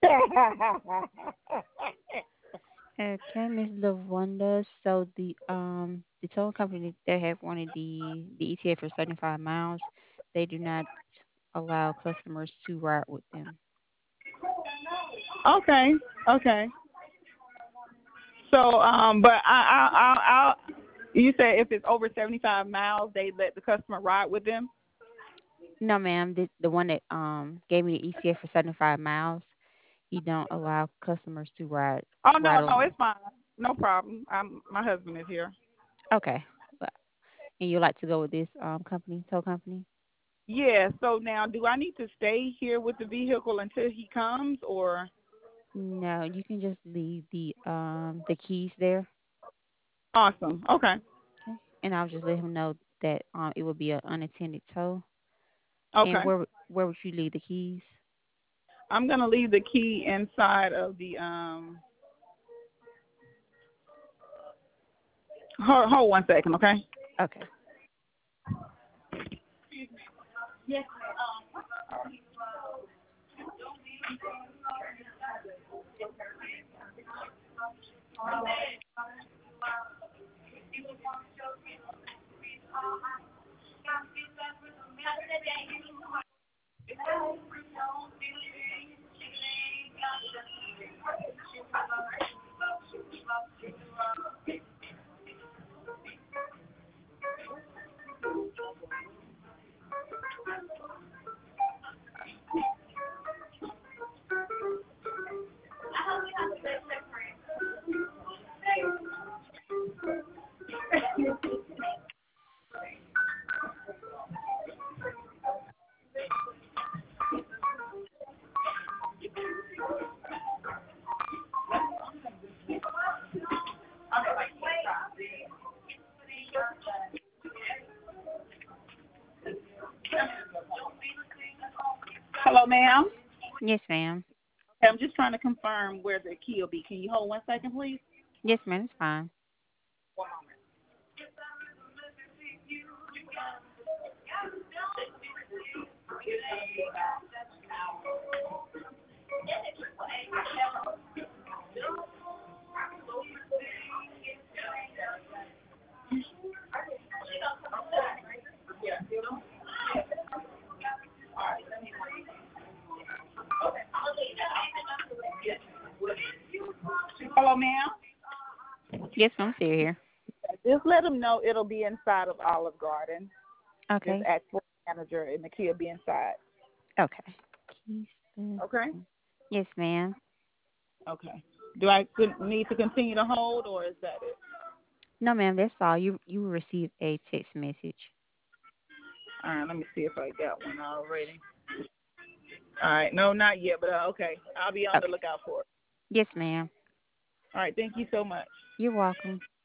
Okay, Miss Lavonda. So the tow company that have wanted the ETA for 75 miles, they do not allow customers to ride with them. Okay, okay. So, but you say if it's over 75 miles, they let the customer ride with them. No, ma'am. The one that gave me the ETA for 75 miles, he don't allow customers to Oh no, ride no, along. it's fine. No problem. My husband is here. Okay. Well, and you like to go with this company, tow company? Yeah. So now, do I need to stay here with the vehicle until he comes, or? No, you can just leave the keys there. Awesome. Okay. Okay. And I'll just let him know that it will be an unattended tow. And Okay. where would you leave the keys? I'm gonna leave the key inside of the Hold 1 second, okay? Okay. Hello, ma'am. Yes, ma'am. Okay, I'm just trying to confirm where the key will be. Can you hold 1 second, please? Yes, ma'am. It's fine. Hello, ma'am. Yes, ma'am. I'm still here. Just let them know it'll be inside of Olive Garden. Just Okay. ask for the manager, and the key will be inside. Okay. Keys. Okay. Yes, ma'am. Okay. Do I need to continue to hold, or is that it? No, ma'am. That's all. You will receive a text message. All right. Let me see if I got one already. All right. No, not yet, but okay. I'll be on the Okay. lookout for it. Yes, ma'am. All right. Thank you so much. You're welcome.